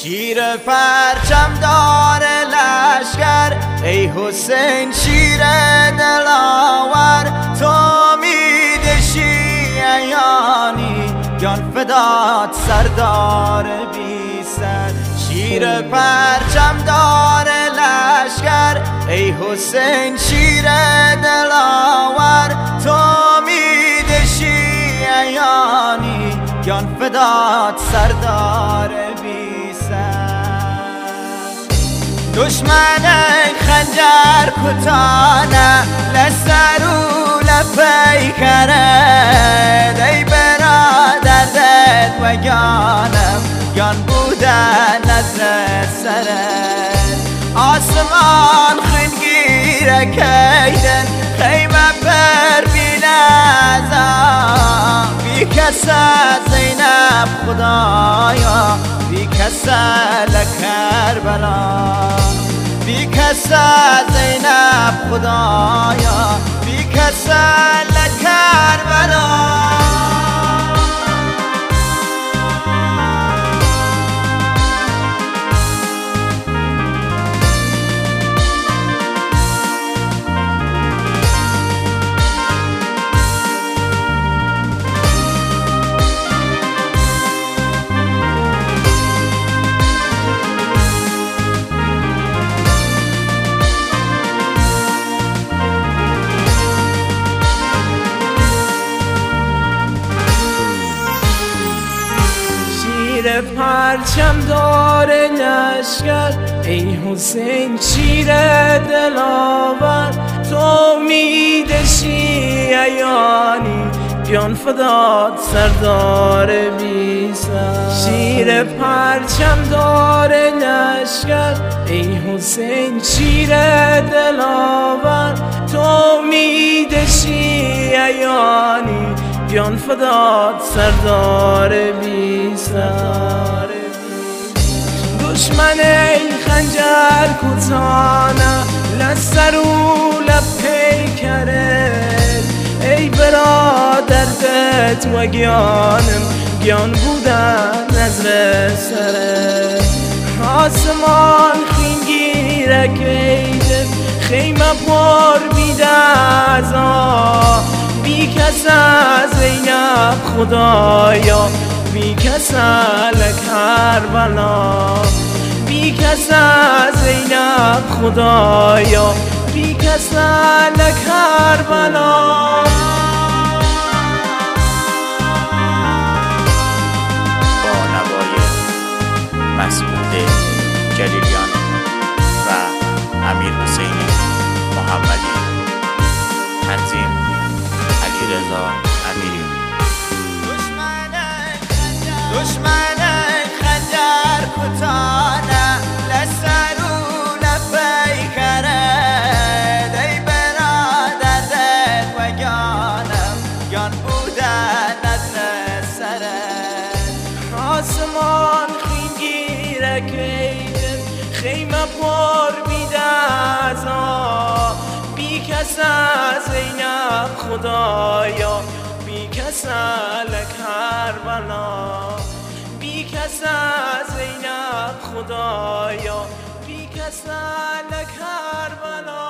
شیر پرچم دار لشکر، ای حسین شیر دلاور، تو امید شیعیانی جان فدات سردار بی سر. شیر پرچم دار لشکر، ای حسین شیر دلاور، تو امید شیعیانی جان فدات سردار بی دشمن خنجر کتانه لسرو لپیکرد، ای برادر دل و جانم جان بودن نظر سرد. آسمان خنگیره کیدن خیمه پر بیلزا، بی کسا زینب خدایا بی کسا لکربلا، بی کسا زینب خدایا بی کسا لکربلا. شیر پرچم دار لشکر، ای حسین شیر دلاور، تو امید شیعیانی جان فدات سردار بی سر. شیر پرچم دار لشکر، ای حسین شیر دلاور، تو امید شیعیانی جان فدات سردار بی سر. دشمن خنجر کتانه لسرو لپیکرد، ای برادر دت و گیانم گیان بودن نظر سره. آسمان خینگیره کیدم خیمه پر بیده از آب، بی کس از زینب خدایا بی کس لکربلا، بی کس از زینب خدایا بی کس لکربلا. با نوای مسعود جلیلیان و امیر حسین محمدی، تنظیم علیرضا امیری. دشمن خنجر کتانه لسرو لپیکرد، ای برادر دل و جانم جان بودن نظر سرد. آسمان خینگیره کیدم خیمه پر بیده از آب، بی کس از زینب خدایا بی کس لکربلا، بی کس از زینب خدایا بی کس لکربلا.